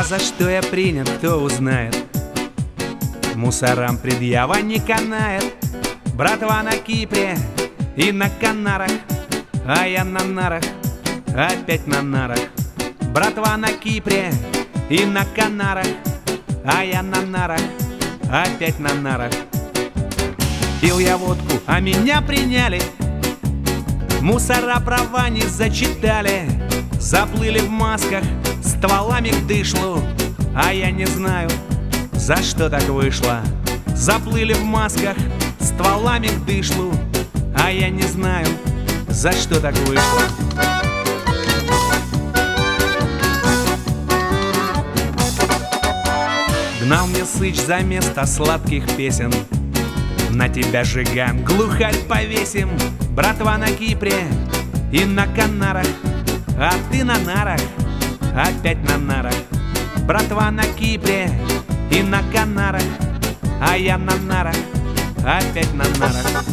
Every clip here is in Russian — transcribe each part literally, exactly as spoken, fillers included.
А за что я принят, кто узнает? Мусорам предъява не канает. Братва на Кипре и на Канарах, а я на нарах, опять на нарах. Братва на Кипре и на Канарах, а я на нарах, опять на нарах. Пил я водку, а меня приняли. Мусора права не зачитали. Заплыли в масках стволами к дышлу, а я не знаю, за что так вышло. Заплыли в масках стволами к дышлу, а я не знаю, за что так вышло. Гнал мне сыч за место сладких песен. На тебя, Жиган, глухарь повесим. Братва на Кипре и на Канарах, а ты на нарах, опять на нарах. Братва на Кипре и на Канарах, а я на нарах, опять на нарах.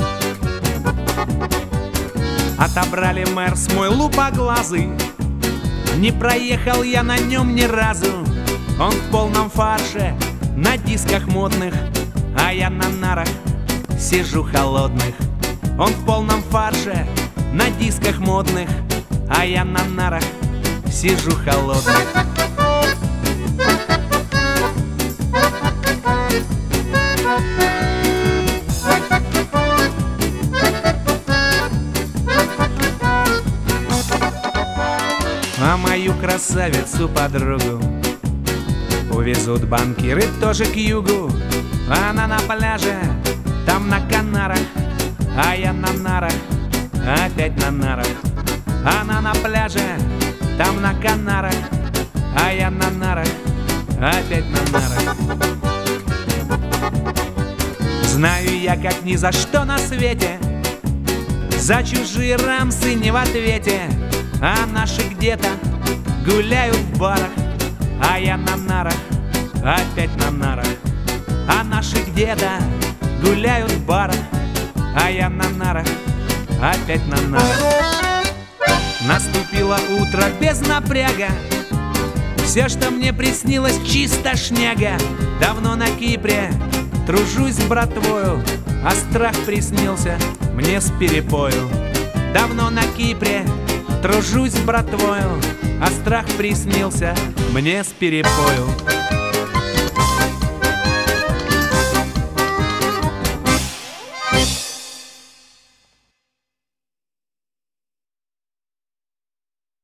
Отобрали Мерс мой лупоглазый. Не проехал я на нем ни разу. Он в полном фарше, на дисках модных, а я на нарах сижу холодных. Он в полном фарше, на дисках модных, а я на нарах сижу холодных. А мою красавицу-подругу увезут банкиры тоже к югу. Она на пляже, там на Канарах, а я на нарах, опять на нарах. Она на пляже, там на Канарах, а я на нарах, опять на нарах. Знаю я, как ни за что на свете, за чужие рамсы не в ответе. А наши где-то гуляют в барах, а я на нарах, опять на нарах. А наши где-то гуляют в барах, а я на нарах, опять на нарах. Наступило утро без напряга. Все, что мне приснилось, чисто шняга. Давно на Кипре тружусь с братвою, а страх приснился мне с перепою. Давно на Кипре тружусь с братвою, а страх приснился мне с перепою.